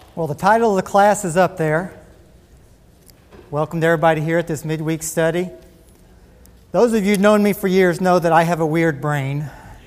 Well, the title of the class is up there. Welcome to everybody here at this midweek study. Those of you who've known me for years know that I have a weird brain.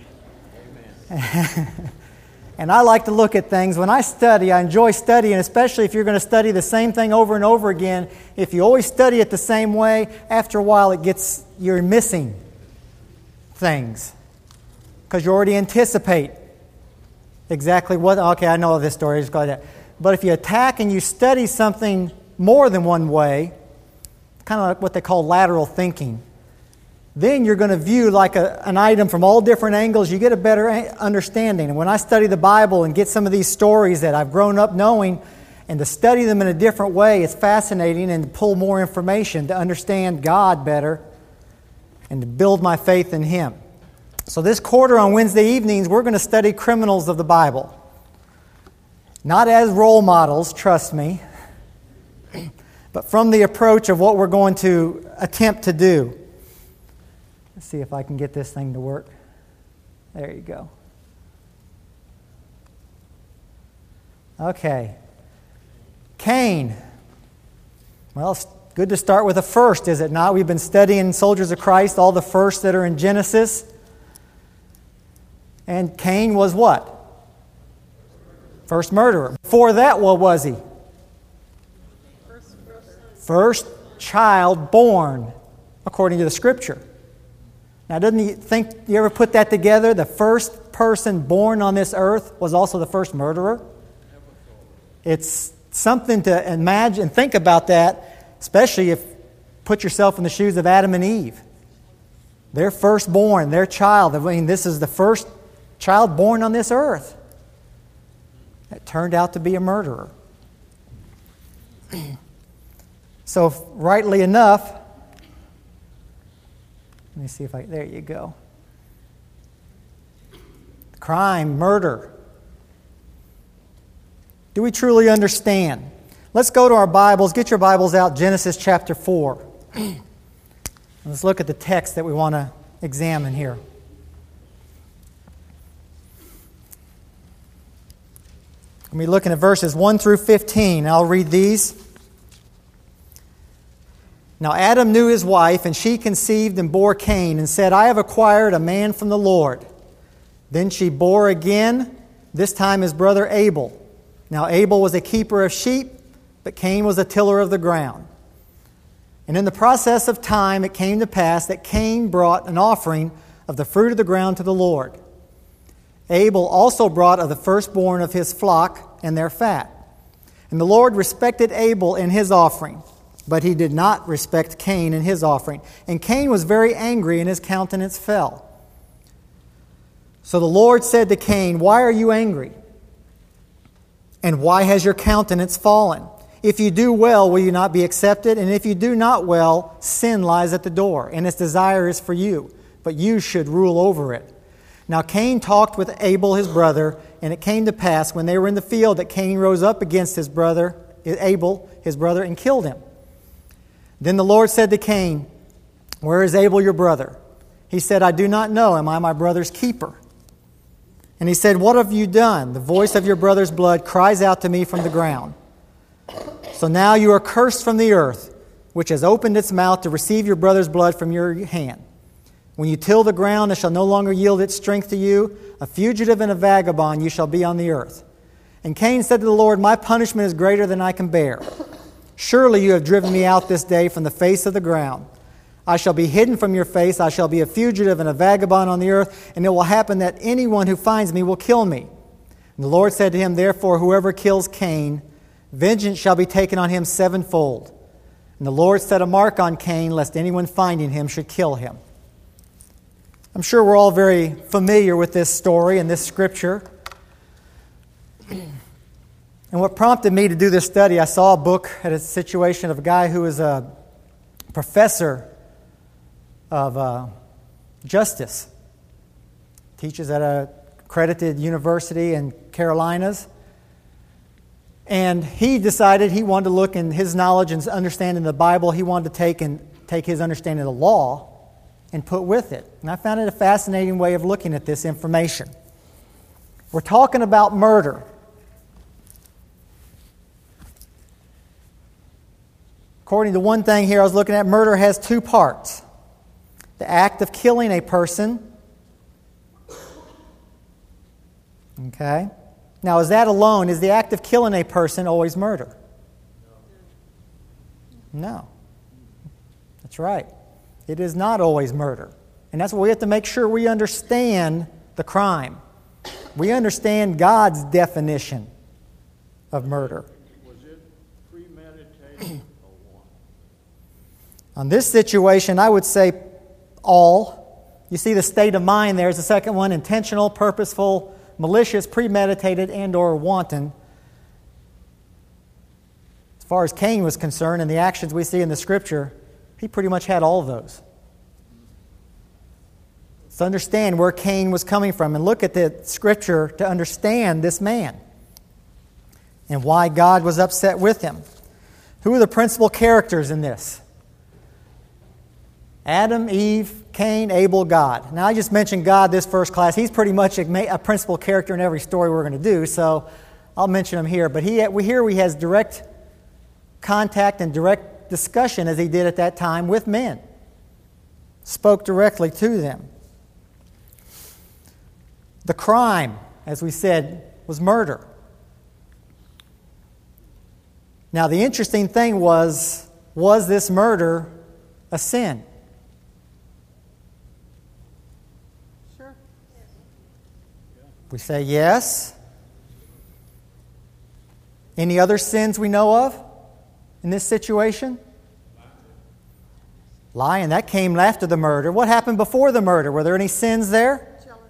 And I like to look at things. When I study, I enjoy studying, especially if you're going to study the same thing over and over again. If you always study it the same way, after a while you're missing things because you already anticipate exactly what, okay, I know this story, just go like that. But if you attack and you study something more than one way, kind of like what they call lateral thinking, then you're going to view like an item from all different angles. You get a better understanding. And when I study the Bible and get some of these stories that I've grown up knowing, and to study them in a different way, it's fascinating, and to pull more information to understand God better and to build my faith in Him. So this quarter on Wednesday evenings, we're going to study criminals of the Bible. Not as role models, trust me, but from the approach of what we're going to attempt to do. Let's see if I can get this thing to work. There you go. Okay. Cain. Well, it's good to start with a first, is it not? We've been studying Soldiers of Christ, all the firsts that are in Genesis. And Cain was what? First murderer. Before that, what was he? First child born, according to the Scripture. Now, you ever put that together? The first person born on this earth was also the first murderer? It's something to imagine, think about that, especially if put yourself in the shoes of Adam and Eve. Their firstborn, their child. I mean, this is the first child born on this earth. It turned out to be a murderer. So, rightly enough, let me see if there you go. Crime, murder. Do we truly understand? Let's go to our Bibles. Get your Bibles out, Genesis chapter 4. Let's look at the text that we want to examine here. We'll be looking at verses 1 through 15. I'll read these. Now Adam knew his wife, and she conceived and bore Cain, and said, I have acquired a man from the Lord. Then she bore again, this time his brother Abel. Now Abel was a keeper of sheep, but Cain was a tiller of the ground. And in the process of time it came to pass that Cain brought an offering of the fruit of the ground to the Lord. Abel also brought of the firstborn of his flock and their fat. And the Lord respected Abel in his offering, but He did not respect Cain in his offering. And Cain was very angry, and his countenance fell. So the Lord said to Cain, Why are you angry? And why has your countenance fallen? If you do well, will you not be accepted? And if you do not well, sin lies at the door, and its desire is for you, but you should rule over it. Now Cain talked with Abel his brother, and it came to pass when they were in the field that Cain rose up against his brother, Abel, his brother, and killed him. Then the Lord said to Cain, Where is Abel your brother? He said, I do not know. Am I my brother's keeper? And he said, What have you done? The voice of your brother's blood cries out to me from the ground. So now you are cursed from the earth, which has opened its mouth to receive your brother's blood from your hand. When you till the ground, it shall no longer yield its strength to you. A fugitive and a vagabond you shall be on the earth. And Cain said to the Lord, My punishment is greater than I can bear. Surely you have driven me out this day from the face of the ground. I shall be hidden from your face. I shall be a fugitive and a vagabond on the earth. And it will happen that anyone who finds me will kill me. And the Lord said to him, Therefore, whoever kills Cain, vengeance shall be taken on him sevenfold. And the Lord set a mark on Cain, lest anyone finding him should kill him. I'm sure we're all very familiar with this story and this scripture. And what prompted me to do this study, I saw a book at a situation of a guy who was a professor of justice. Teaches at a accredited university in Carolinas. And he decided he wanted to look in his knowledge and understanding of the Bible, he wanted to take his understanding of the law and put with it. And I found it a fascinating way of looking at this information. We're talking about murder. According to one thing here I was looking at, murder has two parts. The act of killing a person. Okay. Now, is that alone? Is the act of killing a person always murder? No. That's right. It is not always murder. And that's what we have to make sure we understand the crime. We understand God's definition of murder. Was it premeditated or what? On this situation, I would say all. You see the state of mind there is the second one: intentional, purposeful, malicious, premeditated, and or wanton. As far as Cain was concerned and the actions we see in the Scripture, he pretty much had all of those. Let's understand where Cain was coming from and look at the Scripture to understand this man and why God was upset with him. Who are the principal characters in this? Adam, Eve, Cain, Abel, God. Now, I just mentioned God this first class. He's pretty much a principal character in every story we're going to do, so I'll mention him here. But he has direct contact and direct discussion, as he did at that time, with men. Spoke directly to them. The crime, as we said, was murder. Now, the interesting thing was this murder a sin? Sure. We say yes. Any other sins we know of in this situation? Lying, that came after the murder. What happened before the murder? Were there any sins there?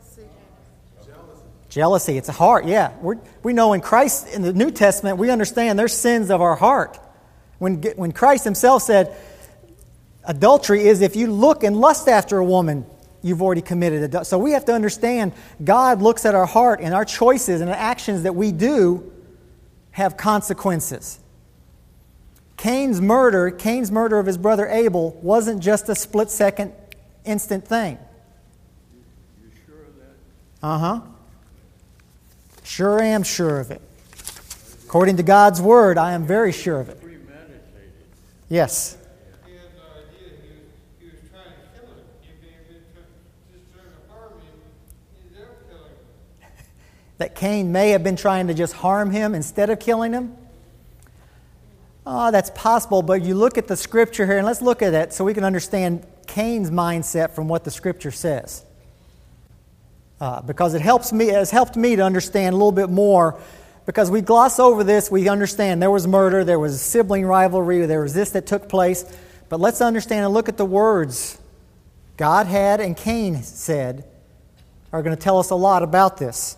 Jealousy. It's a heart, yeah. We know in Christ, in the New Testament, we understand there's sins of our heart. When Christ himself said, adultery is if you look and lust after a woman, you've already committed adultery. So we have to understand God looks at our heart, and our choices and the actions that we do have consequences. Cain's murder of his brother Abel wasn't just a split-second, instant thing. You sure of that? Uh-huh. Sure am sure of it. According to God's Word, I am very sure of it. Premeditated. Yes. He had no idea he was trying to kill him. If he had been just trying to harm him, he'd never kill him. That Cain may have been trying to just harm him instead of killing him? Oh, that's possible, but you look at the Scripture here, and let's look at it so we can understand Cain's mindset from what the Scripture says. Because it has helped me to understand a little bit more, because we gloss over this, we understand there was murder, there was sibling rivalry, there was this that took place, but let's understand and look at the words God had and Cain said are going to tell us a lot about this.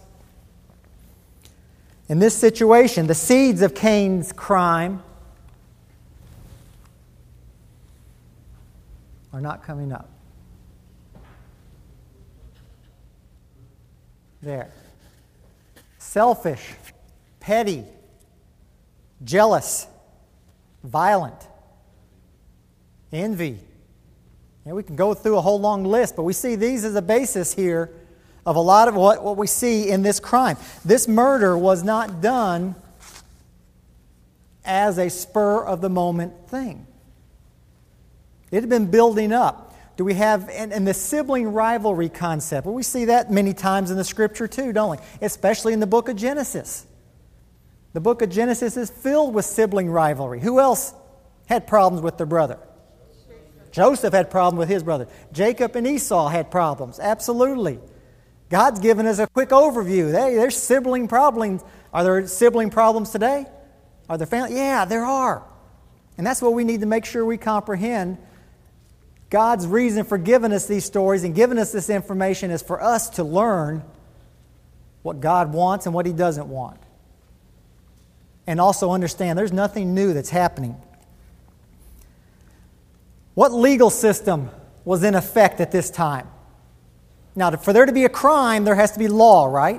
In this situation, the seeds of Cain's crime are not coming up. There. Selfish, petty, jealous, violent, envy. And we can go through a whole long list, but we see these as a basis here of a lot of what we see in this crime. This murder was not done as a spur-of-the-moment thing. It had been building up. Do we have, and the sibling rivalry concept, well, we see that many times in the Scripture too, don't we? Especially in the book of Genesis. The book of Genesis is filled with sibling rivalry. Who else had problems with their brother? Joseph had problems with his brother. Jacob and Esau had problems. Absolutely. God's given us a quick overview. Hey, there's sibling problems. Are there sibling problems today? Are there family? Yeah, there are. And that's what we need to make sure we comprehend. God's reason for giving us these stories and giving us this information is for us to learn what God wants and what He doesn't want. And also understand there's nothing new that's happening. What legal system was in effect at this time? Now, for there to be a crime, there has to be law, right?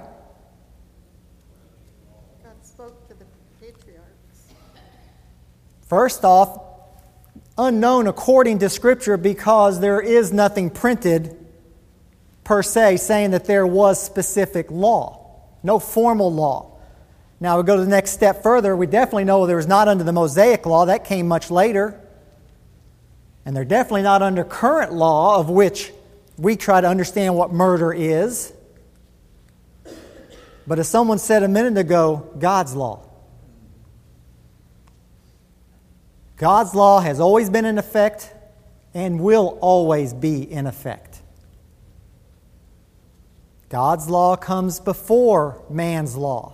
God spoke to the patriarchs. First off, unknown according to Scripture, because there is nothing printed per se saying that there was specific law. No formal law. Now we go to the next step further. We definitely know there was not under the Mosaic law. That came much later. And they're definitely not under current law, of which we try to understand what murder is. But as someone said a minute ago, God's law. God's law has always been in effect and will always be in effect. God's law comes before man's law.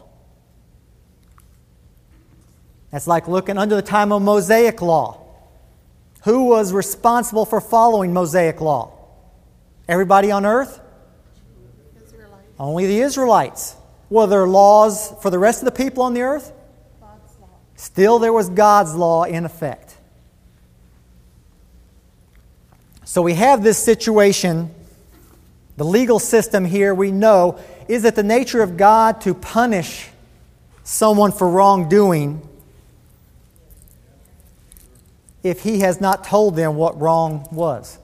That's like looking under the time of Mosaic law. Who was responsible for following Mosaic law? Everybody on earth? Israelites. Only the Israelites. Were there laws for the rest of the people on the earth? God's law. Still, there was God's law in effect. So we have this situation. The legal system here, we know, is that the nature of God to punish someone for wrongdoing if he has not told them what wrong was.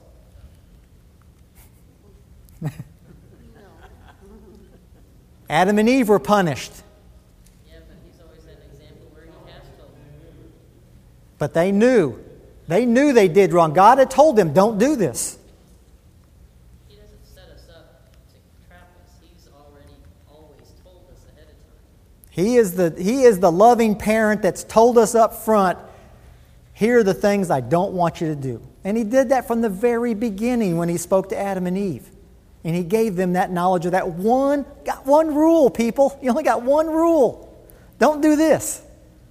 Adam and Eve were punished. Yeah, but he's always had an example where he has told them. But they knew. They knew they did wrong. God had told them, don't do this. He doesn't set us up to trap us. He's already always told us ahead of time. He is the loving parent that's told us up front, here are the things I don't want you to do. And he did that from the very beginning when he spoke to Adam and Eve. And he gave them that knowledge of that one rule, people. You only got one rule. Don't do this.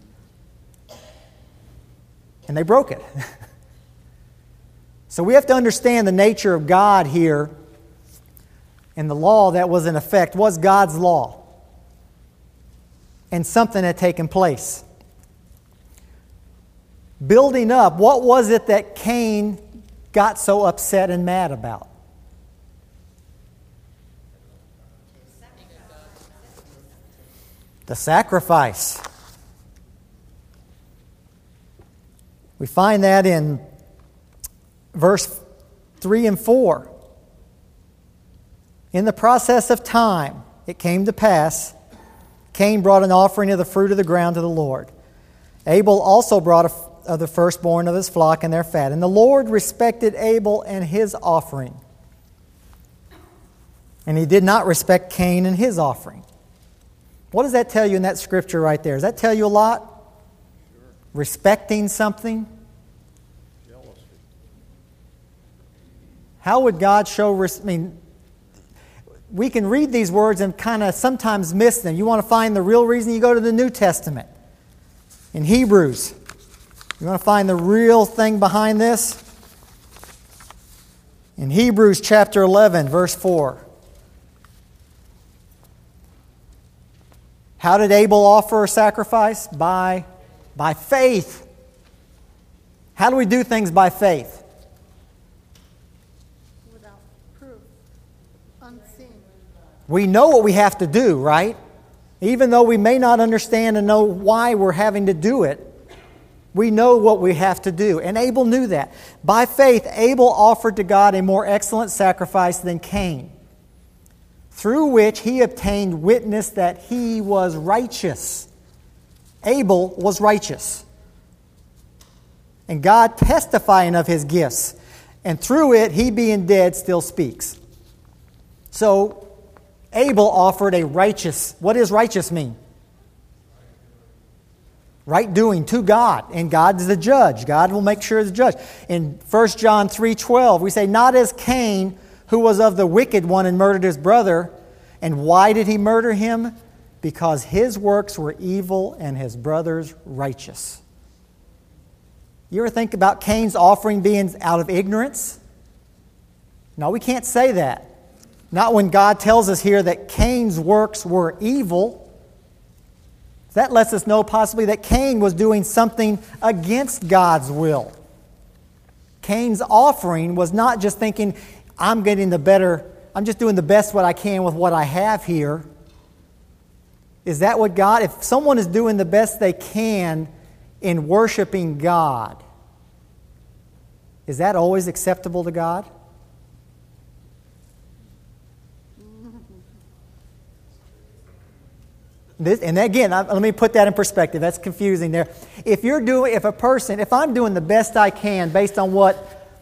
And they broke it. So we have to understand the nature of God here. And the law that was in effect was God's law. And something had taken place. Building up, what was it that Cain got so upset and mad about? The sacrifice. We find that in verse 3 and 4. In the process of time, it came to pass, Cain brought an offering of the fruit of the ground to the Lord. Abel also brought of the firstborn of his flock and their fat. And the Lord respected Abel and his offering. And he did not respect Cain and his offering. What does that tell you in that scripture right there? Does that tell you a lot? Sure. Respecting something? Jealousy. How would God show... we can read these words and kind of sometimes miss them. You want to find the real reason, you go to the New Testament. In Hebrews. You want to find the real thing behind this? In Hebrews chapter 11, verse 4. How did Abel offer a sacrifice? By faith. How do we do things by faith? Without proof. Unseen. We know what we have to do, right? Even though we may not understand and know why we're having to do it, we know what we have to do. And Abel knew that. By faith, Abel offered to God a more excellent sacrifice than Cain, through which he obtained witness that he was righteous. Abel was righteous. And God testifying of his gifts. And through it, he being dead still speaks. So, Abel offered a righteous... What does righteous mean? Right doing to God. And God is the judge. God will make sure he's the judge. In 1 John 3:12, we say, not as Cain, who was of the wicked one and murdered his brother. And why did he murder him? Because his works were evil and his brother's righteous. You ever think about Cain's offering being out of ignorance? No, we can't say that. Not when God tells us here that Cain's works were evil. That lets us know possibly that Cain was doing something against God's will. Cain's offering was not just thinking, I'm just doing the best what I can with what I have here. Is that what God, if someone is doing the best they can in worshiping God, is that always acceptable to God? And again, let me put that in perspective. That's confusing there. If I'm doing the best I can based on what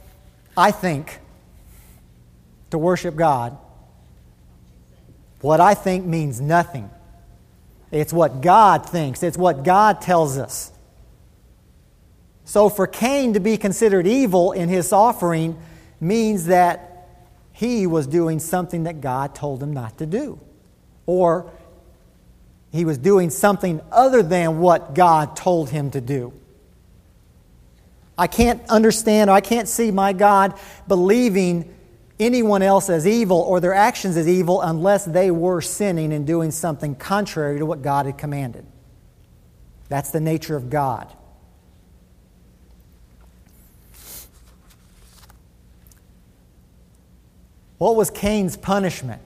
I think, to worship God, what I think means nothing. It's what God thinks. It's what God tells us. So for Cain to be considered evil in his offering means that he was doing something that God told him not to do. Or he was doing something other than what God told him to do. I can't understand, or I can't see my God believing anyone else as evil or their actions as evil unless they were sinning and doing something contrary to what God had commanded. That's the nature of God. What was Cain's punishment?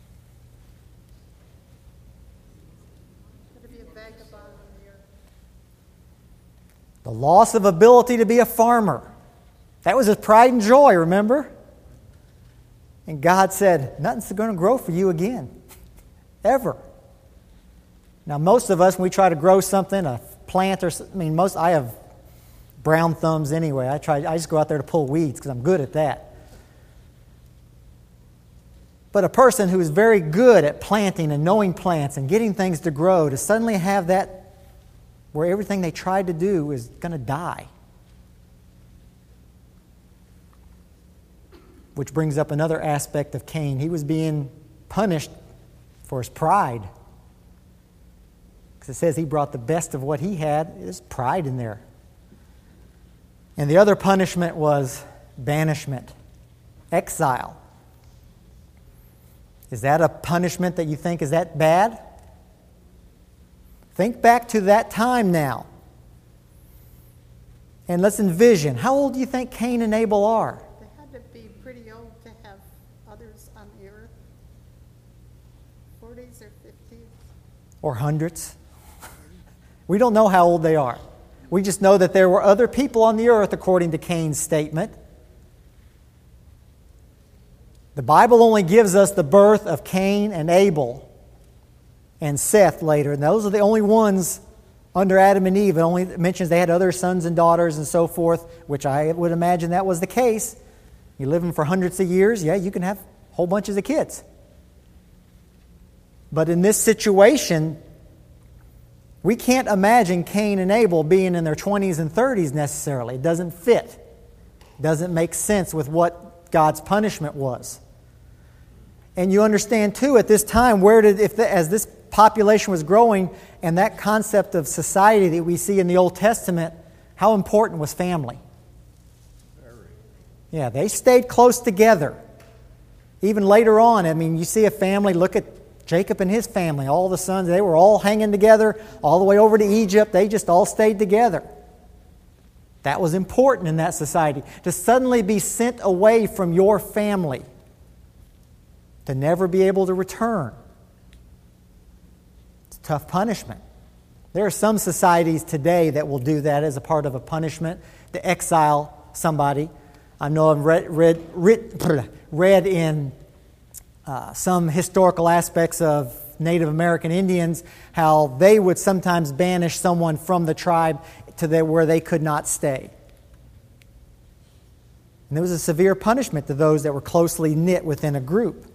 To be a vagabond on the earth. The loss of ability to be a farmer. That was his pride and joy, remember? And God said, nothing's going to grow for you again. Ever. Now, most of us, when we try to grow something, a plant or something, I have brown thumbs anyway. I just go out there to pull weeds because I'm good at that. But a person who is very good at planting and knowing plants and getting things to grow, to suddenly have that where everything they tried to do is going to die. Which brings up another aspect of Cain. He was being punished for his pride. Because it says he brought the best of what he had. There's pride in there. And the other punishment was banishment, exile. Is that a punishment that you think is that bad? Think back to that time now. And let's envision, how old do you think Cain and Abel are? They had to be pretty old to have others on the earth. 40s or 50s. Or hundreds? We don't know how old they are. We just know that there were other people on the earth according to Cain's statement. The Bible only gives us the birth of Cain and Abel and Seth later. And those are the only ones under Adam and Eve. It only mentions they had other sons and daughters and so forth, which I would imagine that was the case. You're living for hundreds of years, yeah, you can have whole bunches of kids. But in this situation, we can't imagine Cain and Abel being in their 20s and 30s necessarily. It doesn't fit. It doesn't make sense with what God's punishment was. And you understand too, at this time, as this population was growing and that concept of society that we see in the Old Testament, how important was family? Yeah, they stayed close together. Even later on, you see a family, look at Jacob and his family, all the sons, they were all hanging together all the way over to Egypt. They just all stayed together. That was important in that society. To suddenly be sent away from your family, to never be able to return. It's a tough punishment. There are some societies today that will do that as a part of a punishment, to exile somebody. I know I've read in some historical aspects of Native American Indians how they would sometimes banish someone from the tribe to where they could not stay. And there was a severe punishment to those that were closely knit within a group.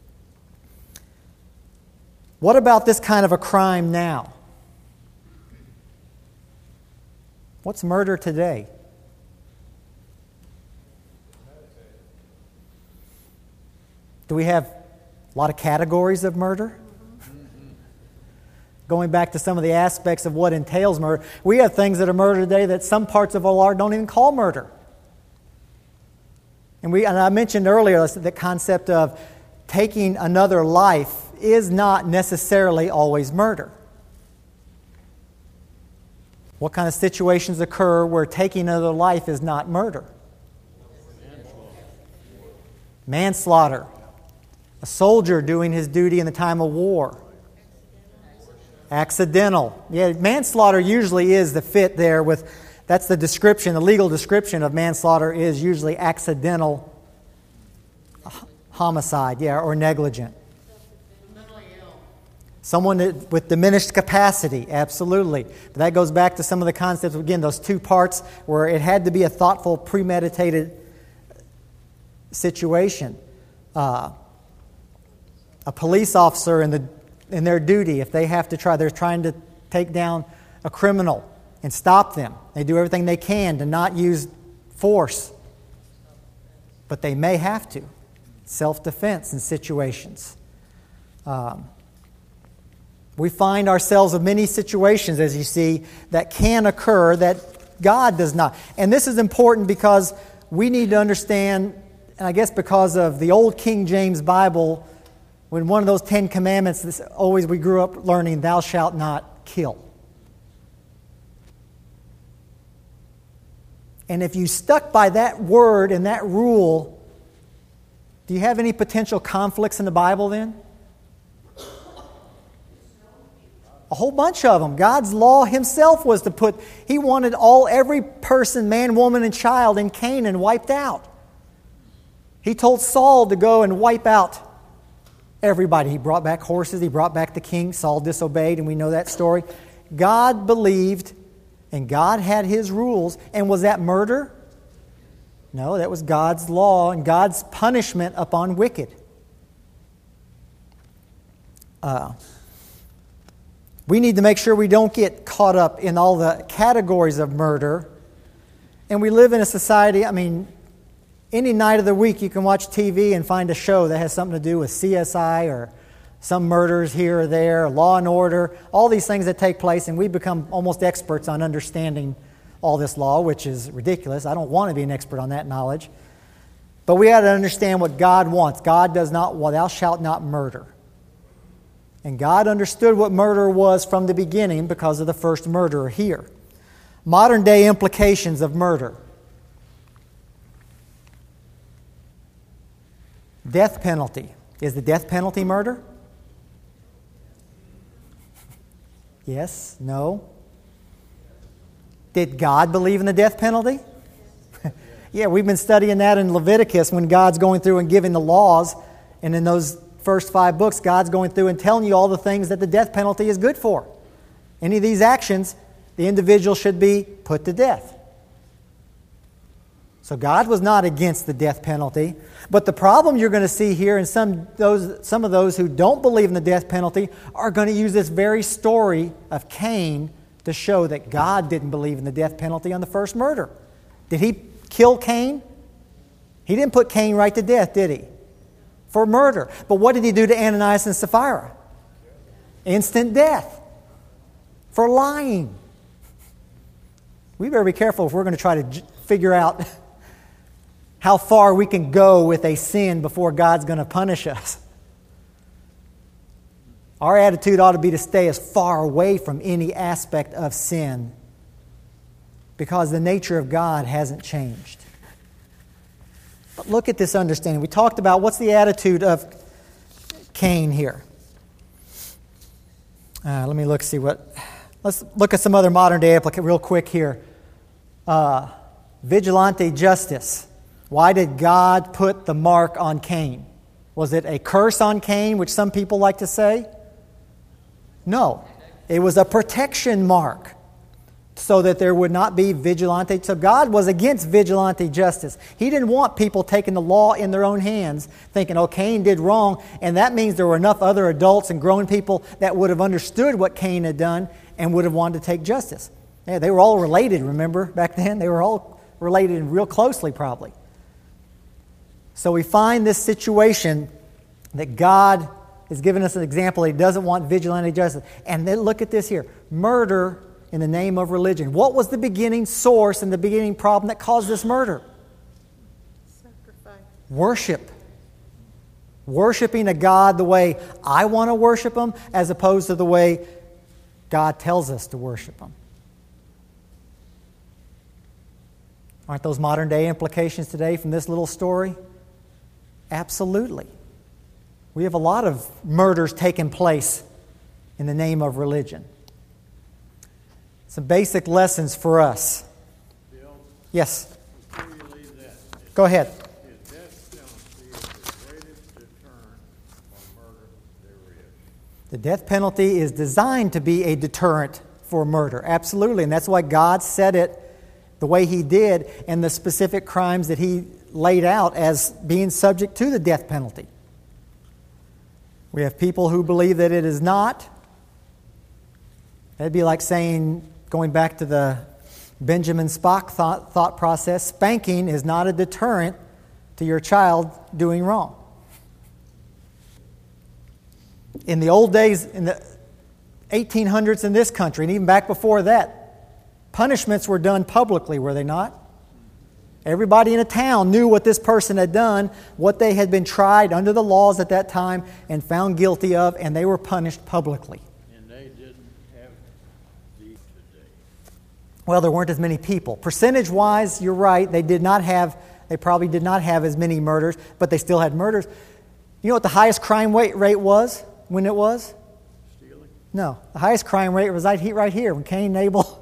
What about this kind of a crime now? What's murder today? Do we have a lot of categories of murder? Going back to some of the aspects of what entails murder, we have things that are murder today that some parts of our law don't even call murder. And I mentioned earlier the concept of taking another life is not necessarily always murder. What kind of situations occur where taking another life is not murder? Manslaughter. A soldier doing his duty in the time of war. Accidental. Yeah, manslaughter usually is the fit there with, that's the description, the legal description of manslaughter is usually accidental homicide, or negligent. Someone with diminished capacity, absolutely. But that goes back to some of the concepts, again, those two parts where it had to be a thoughtful, premeditated situation. A police officer in their duty, if they're trying to take down a criminal and stop them, they do everything they can to not use force. But they may have to. Self-defense in situations. We find ourselves in many situations, as you see, that can occur that God does not. And this is important because we need to understand, and I guess because of the old King James Bible, when one of those 10 commandments, we grew up learning, thou shalt not kill. And if you stuck by that word and that rule, do you have any potential conflicts in the Bible then? A whole bunch of them. God's law himself was he wanted every person, man, woman, and child in Canaan wiped out. He told Saul to go and wipe out everybody. He brought back horses, he brought back the king. Saul disobeyed, and we know that story. God believed, and God had his rules. And was that murder? No, that was God's law and God's punishment upon wicked. We need to make sure we don't get caught up in all the categories of murder. And we live in a society, any night of the week you can watch TV and find a show that has something to do with CSI or some murders here or there, Law and Order, all these things that take place, and we become almost experts on understanding all this law, which is ridiculous. I don't want to be an expert on that knowledge. But we got to understand what God wants. God does not, thou shalt not murder. And God understood what murder was from the beginning because of the first murderer here. Modern day implications of murder. Death penalty. Is the death penalty murder? Yes? No? Did God believe in the death penalty? Yeah, we've been studying that in Leviticus when God's going through and giving the laws. And in those first 5 books, God's going through and telling you all the things that the death penalty is good for. Any of these actions, the individual should be put to death. So God was not against the death penalty. But the problem you're going to see here, and some of those who don't believe in the death penalty are going to use this very story of Cain to show that God didn't believe in the death penalty on the first murder. Did he kill Cain? He didn't put Cain right to death, did he? For murder. But what did he do to Ananias and Sapphira? Instant death. For lying. We better be careful if we're going to try to figure out how far we can go with a sin before God's going to punish us. Our attitude ought to be to stay as far away from any aspect of sin because the nature of God hasn't changed. But look at this understanding. We talked about what's the attitude of Cain here. Let's look at some other modern day application real quick here. Vigilante justice. Why did God put the mark on Cain? Was it a curse on Cain, which some people like to say? No. It was a protection mark so that there would not be vigilante. So God was against vigilante justice. He didn't want people taking the law in their own hands, thinking, Cain did wrong, and that means there were enough other adults and grown people that would have understood what Cain had done and would have wanted to take justice. Yeah, they were all related, remember, back then? They were all related real closely, probably. So we find this situation that God has given us an example. He doesn't want vigilante justice. And then look at this here. Murder in the name of religion. What was the beginning source and the beginning problem that caused this murder? Sacrifice. Worship. Worshiping a God the way I want to worship Him as opposed to the way God tells us to worship Him. Aren't those modern day implications today from this little story? Absolutely. We have a lot of murders taking place in the name of religion. Some basic lessons for us. Bill, Yes. before you leave that, Go ahead. is death penalty the greatest deterrent for murder there is? The death penalty is designed to be a deterrent for murder. Absolutely. And that's why God said it the way He did and the specific crimes that He laid out as being subject to the death penalty. We have people who believe that it is not. That'd be like saying, going back to the Benjamin Spock thought process, spanking is not a deterrent to your child doing wrong. In the old days, in the 1800s in this country, and even back before that, punishments were done publicly, were they not? Everybody in a town knew what this person had done, what they had been tried under the laws at that time and found guilty of, and they were punished publicly. And they didn't have these today. Well, there weren't as many people. Percentage-wise, you're right, they probably did not have as many murders, but they still had murders. You know what the highest crime rate was when it was? Stealing? No, the highest crime rate was right here when Cain and Abel.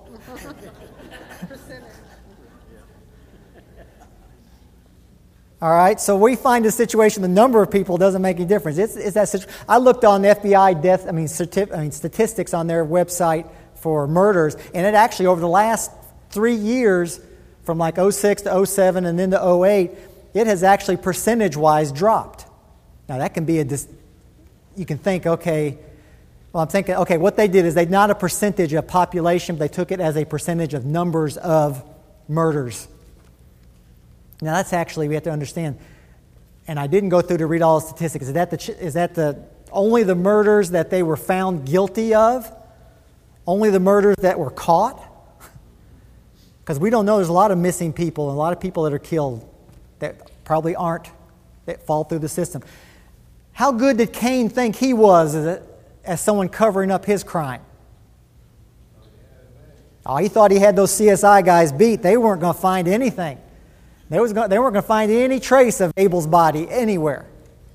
All right, so we find a situation, the number of people doesn't make any difference. It's that situation. I looked on the FBI statistics on their website for murders, and it actually, over the last 3 years, from like 06 to 07 and then to 08, it has actually percentage-wise dropped. Now, that can be you can think, okay, well, I'm thinking, okay, what they did is they not a percentage of population, but they took it as a percentage of numbers of murders. Now, that's actually, we have to understand, and I didn't go through to read all the statistics. Is that only the murders that they were found guilty of? Only the murders that were caught? Because we don't know, there's a lot of missing people and a lot of people that are killed that probably that fall through the system. How good did Cain think he was as someone covering up his crime? Oh, he thought he had those CSI guys beat. They weren't going to find anything. They weren't going to find any trace of Abel's body anywhere.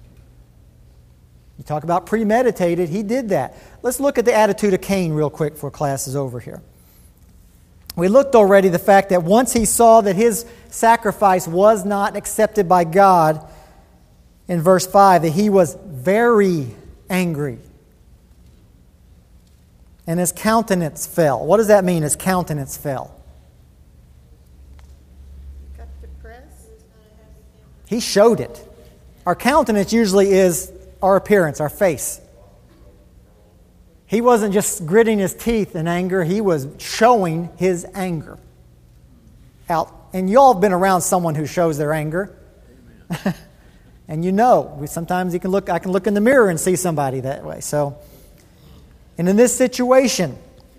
You talk about premeditated, he did that. Let's look at the attitude of Cain real quick before class is over here. We looked already the fact that once he saw that his sacrifice was not accepted by God, in verse 5, that he was very angry. And his countenance fell. What does that mean, his countenance fell? Got depressed. He showed it. Our countenance usually is our appearance, our face. He wasn't just gritting his teeth in anger, he was showing his anger out. And you all have been around someone who shows their anger. And you know, sometimes I can look in the mirror and see somebody that way. And in this situation,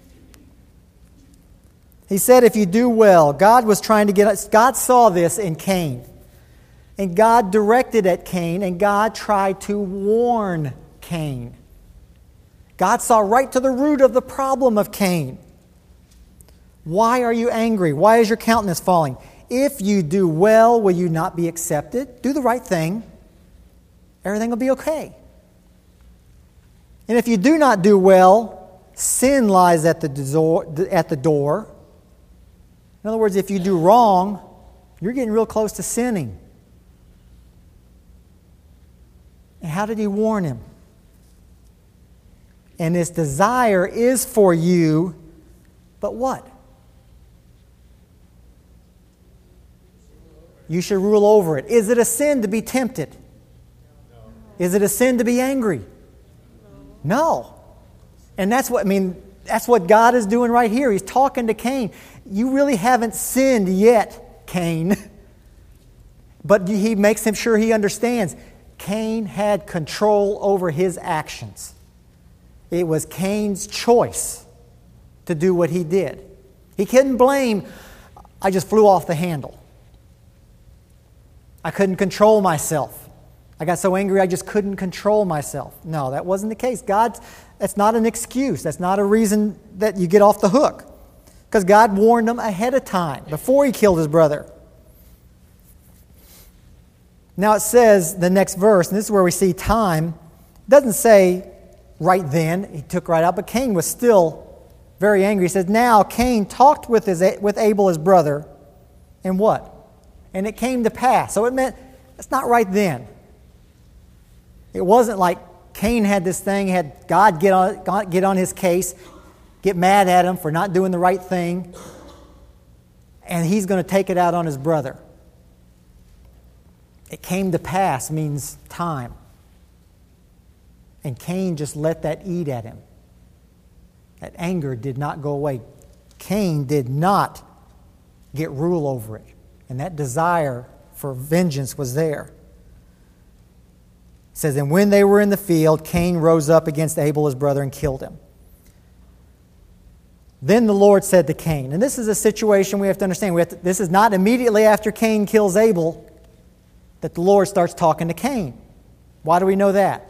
he said, if you do well, God was trying to get us. God saw this in Cain. And God directed at Cain, and God tried to warn Cain. God saw right to the root of the problem of Cain. Why are you angry? Why is your countenance falling? If you do well, will you not be accepted? Do the right thing. Everything will be okay. And if you do not do well, sin lies at the door. In other words, if you do wrong, you're getting real close to sinning. And how did he warn him? And his desire is for you, but what? You should rule over it. Is it a sin to be tempted? Is it a sin to be angry? No. And that's what God is doing right here. He's talking to Cain. You really haven't sinned yet, Cain. But he makes him sure he understands. Cain had control over his actions. It was Cain's choice to do what he did. He couldn't blame, I just flew off the handle. I couldn't control myself. I got so angry I just couldn't control myself. No, that wasn't the case. That's not an excuse. That's not a reason that you get off the hook. Because God warned him ahead of time, before he killed his brother. Now it says, the next verse, and this is where we see time, it doesn't say right then, he took right out, but Cain was still very angry. He says, now Cain talked with Abel his brother, and what? And it came to pass. So it meant, it's not right then. It wasn't like Cain had this thing, had God get on his case, get mad at him for not doing the right thing, and he's going to take it out on his brother. It came to pass means time. And Cain just let that eat at him. That anger did not go away. Cain did not get rule over it. And that desire for vengeance was there. It says, and when they were in the field, Cain rose up against Abel his brother and killed him. Then the Lord said to Cain, and this is a situation we have to understand. This is not immediately after Cain kills Abel that the Lord starts talking to Cain. Why do we know that?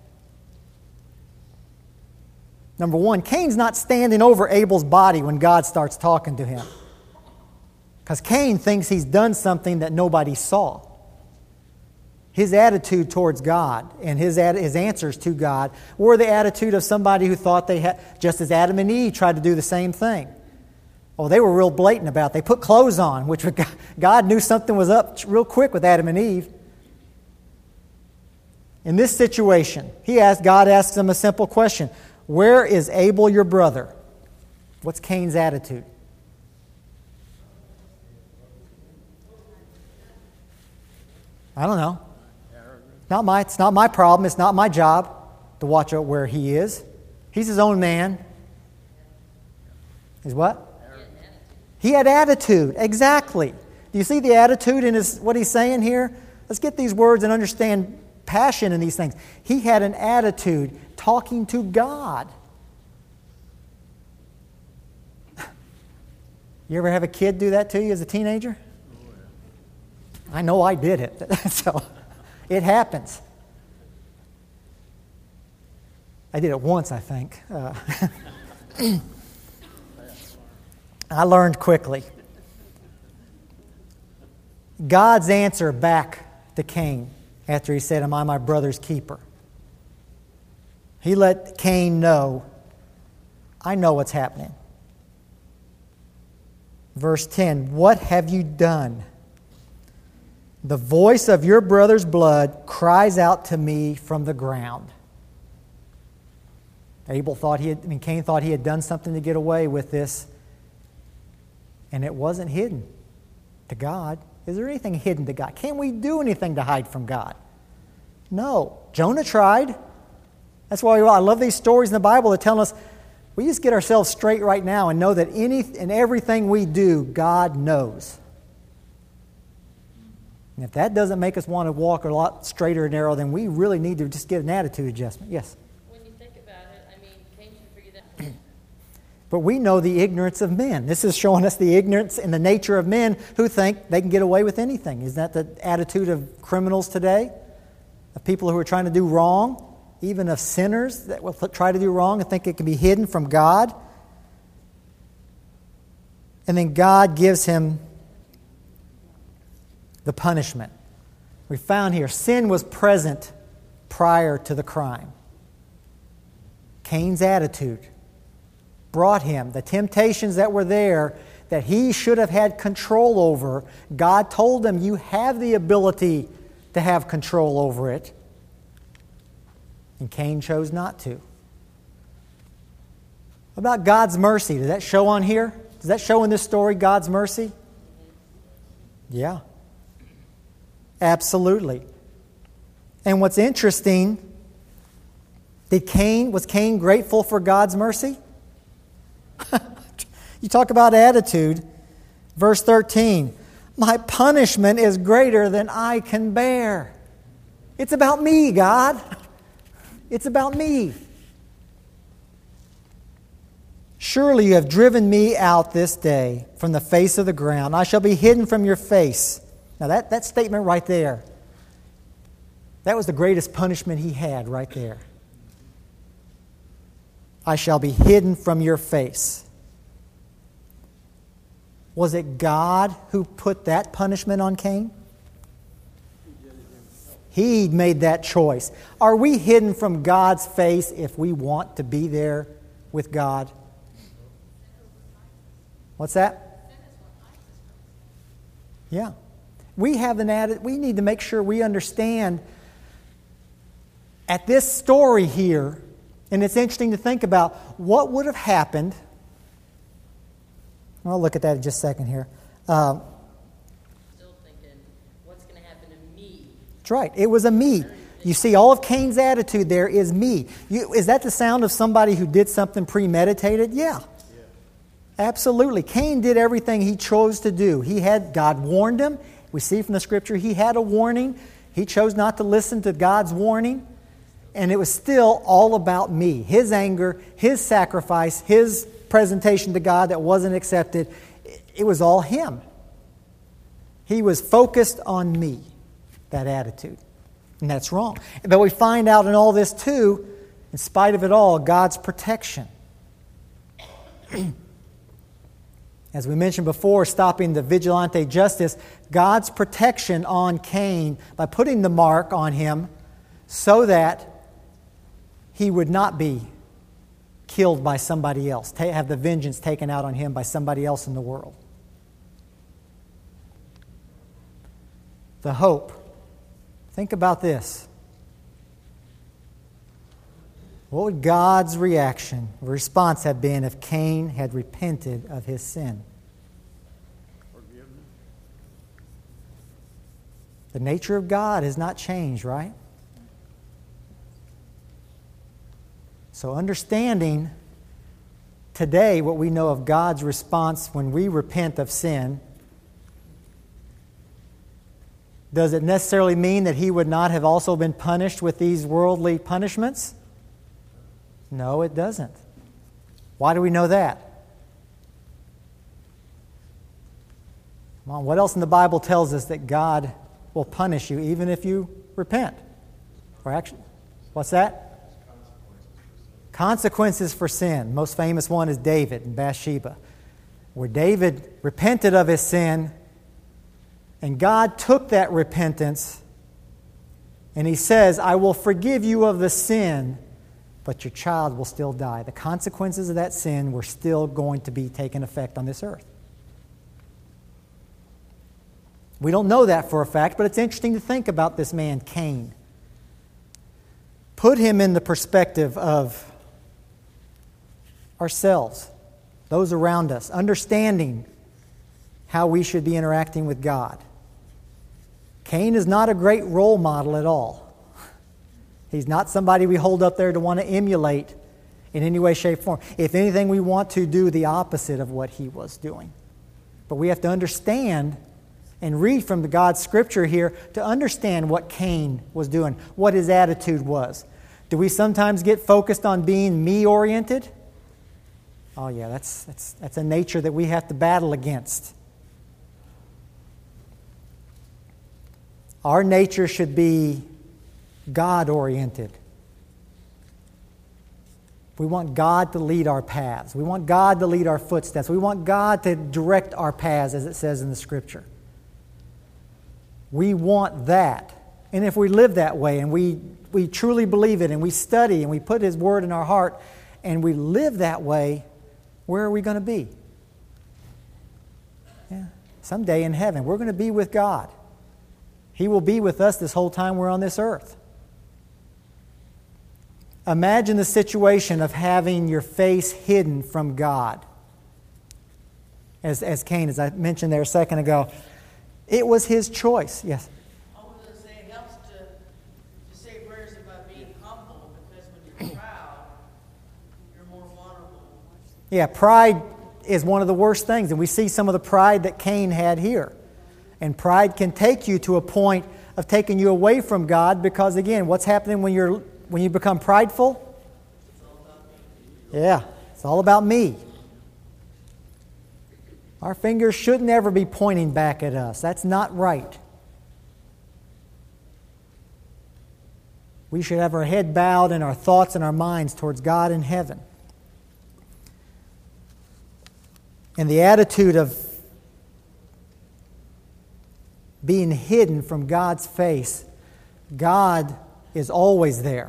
Number one, Cain's not standing over Abel's body when God starts talking to him. Because Cain thinks he's done something that nobody saw. His attitude towards God and his answers to God were the attitude of somebody who thought they had, just as Adam and Eve tried to do the same thing. Oh, they were real blatant about it. They put clothes on, which God knew something was up real quick with Adam and Eve. In this situation, God asks them a simple question. Where is Abel your brother? What's Cain's attitude? I don't know. It's not my problem. It's not my job to watch out where he is. He's his own man. He's what? He had attitude. Exactly. Do you see the attitude in what he's saying here? Let's get these words and understand passion in these things. He had an attitude talking to God. You ever have a kid do that to you as a teenager? I know I did it. So it happens. I did it once, I think. I learned quickly. God's answer back to Cain after he said, am I my brother's keeper? He let Cain know, I know what's happening. Verse 10, what have you done? The voice of your brother's blood cries out to me from the ground. Cain thought he had done something to get away with this, and it wasn't hidden to God. Is there anything hidden to God? Can we do anything to hide from God? No. Jonah tried. That's why I love these stories in the Bible that tell us we just get ourselves straight right now and know that and everything we do, God knows. And if that doesn't make us want to walk a lot straighter and narrow, then we really need to just get an attitude adjustment. Yes? When you think about it, Cain should figure that out. But we know the ignorance of men. This is showing us the ignorance and the nature of men who think they can get away with anything. Is that the attitude of criminals today? Of people who are trying to do wrong? Even of sinners that will try to do wrong and think it can be hidden from God? And then God gives him the punishment. We found here, sin was present prior to the crime. Cain's attitude brought him the temptations that were there that he should have had control over. God told him, you have the ability to have control over it. And Cain chose not to. What about God's mercy? Does that show on here? Does that show in this story God's mercy? Yeah. Absolutely. And what's interesting, was Cain grateful for God's mercy? You talk about attitude. Verse 13, my punishment is greater than I can bear. It's about me, God. It's about me. Surely you have driven me out this day from the face of the ground. I shall be hidden from your face. Now that statement right there, that was the greatest punishment he had right there. I shall be hidden from your face. Was it God who put that punishment on Cain? He made that choice. Are we hidden from God's face if we want to be there with God? What's that? Yeah. We need to make sure we understand at this story here, and it's interesting to think about what would have happened. I'll look at that in just a second here. Still thinking, what's going to happen to me That's right. It was a me. You see, all of Cain's attitude there is me. Is that the sound of somebody who did something premeditated? Yeah. Absolutely. Cain did everything he chose to do. God warned him. We see from the Scripture he had a warning. He chose not to listen to God's warning. And it was still all about me. His anger, his sacrifice, his presentation to God that wasn't accepted. It was all him. He was focused on me, that attitude. And that's wrong. But we find out in all this too, in spite of it all, God's protection. As we mentioned before, stopping the vigilante justice, God's protection on Cain by putting the mark on him so that he would not be killed by somebody else, have the vengeance taken out on him by somebody else in the world. The hope. Think about this. What would God's response have been if Cain had repented of his sin? Forgiveness. The nature of God has not changed, right? So understanding today what we know of God's response when we repent of sin, does it necessarily mean that he would not have also been punished with these worldly punishments? No, it doesn't. Why do we know that? Come on, what else in the Bible tells us that God will punish you even if you repent? Or actually, what's that? Consequences for sin. Most famous one is David and Bathsheba, where David repented of his sin, and God took that repentance, and he says, I will forgive you of the sin, but your child will still die. The consequences of that sin were still going to be taking effect on this earth. We don't know that for a fact, but it's interesting to think about this man, Cain. Put him in the perspective of ourselves, those around us, understanding how we should be interacting with God. Cain is not a great role model at all. He's not somebody we hold up there to want to emulate in any way, shape, form. If anything, we want to do the opposite of what he was doing. But we have to understand and read from the God's Scripture here to understand what Cain was doing, what his attitude was. Do we sometimes get focused on being me-oriented? Oh yeah, that's a nature that we have to battle against. Our nature should be God-oriented. We want God to lead our paths. We want God to lead our footsteps. We want God to direct our paths, as it says in the Scripture. We want that. And if we live that way and we truly believe it and we study and we put His Word in our heart and we live that way, where are we going to be? Yeah, someday in heaven, we're going to be with God. He will be with us this whole time we're on this earth. Imagine the situation of having your face hidden from God. As Cain, as I mentioned there a second ago, it was his choice. Yes? I was going to say it helps to say prayers about being humble, because when you're proud, you're more vulnerable. Yeah, pride is one of the worst things, and we see some of the pride that Cain had here. And pride can take you to a point of taking you away from God, because again, what's happening when you become prideful? It's all about me. Yeah, it's all about me. Our fingers should never be pointing back at us. That's not right. We should have our head bowed and our thoughts and our minds towards God in heaven. And the attitude of being hidden from God's face, God is always there.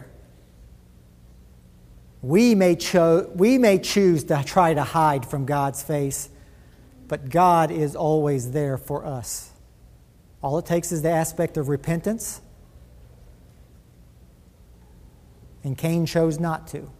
We may choose to try to hide from God's face, but God is always there for us. All it takes is the aspect of repentance, and Cain chose not to.